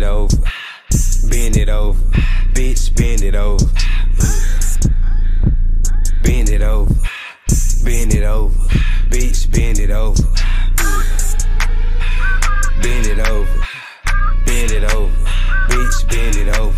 it over, bend it over, bitch, bend it over. Bend it over, bend it over, bitch, bend it over. Bend it over, bend it over, bitch, bend it over.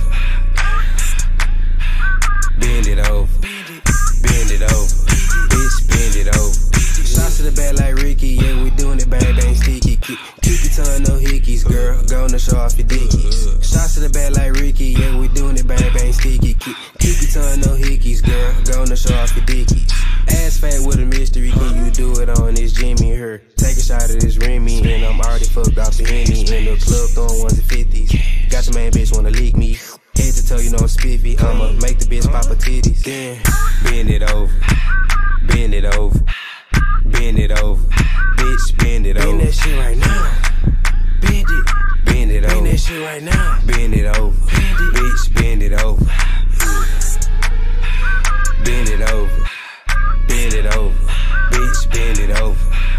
Bend it over, bend it over, bitch, bend it over. Shots to the back like Ricky, yeah, we doing it, bang, bang, sticky. Keep your tongue, no hickeys, girl, gonna show off your dickies. Shots to the back like Ricky, yeah, we doing it, bang, bang, sticky. Keep your tongue, no hickeys, girl, gonna show off your dickies. Ass fat with a mystery, can you do it on this Jimmy? Her take a shot of this Remy, and I'm already fucked off the Henny. In the club throwing ones and 50s. Got your main bitch wanna leak me. Head to toe, you know I'm spiffy. I'ma make the bitch pop her titties. Then bend it over, bend it over, bend it over, bitch, bend it over. Bend that shit right now. Bend it, bend it over. Bend that shit right now. Bend it over, bitch, bend it over. Bend it over, bend it over, bitch, bend it over.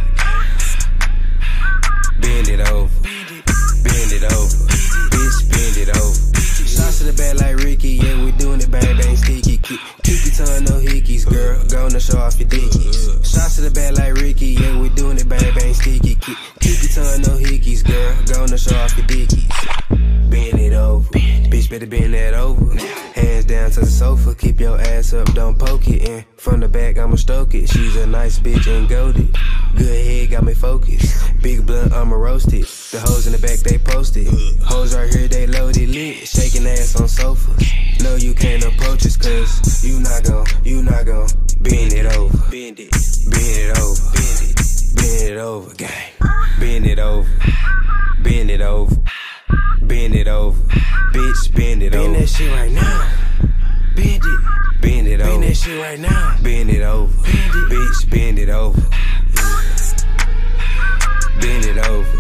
Bend it over, bend it over, bitch, bend it over. Shots to the back like Ricky, yeah, we doing it, bang, bang, sticky. Keep your tongue, no hickeys, girl, gonna show off your dickies. Shots to the back like Ricky, yeah, we doing it, bang, bang, sticky. Keep your tongue, no hickeys, girl, gonna show off your dickies. Bend it over, bitch, better bend that over. Hands down to the sofa, keep your ass up, don't poke it. And from the back, I'ma stroke it. She's a nice bitch and goated. Good head, got me focused. Big blunt, I'ma roast it. The hoes in the back, they posted. Hoes right here, they loaded lit. Shaking ass on sofas. No, you can't approach us, cause you not gon' bend it over. Bend it, bend it over. Bend it, bend it over, gang. Bend it over, bend it over. Bend it over, bitch, bend it over. Bend that shit right now. Bend it, bend it over. Bend that shit right now. Bend it over, bitch, bend it over. Bend it over,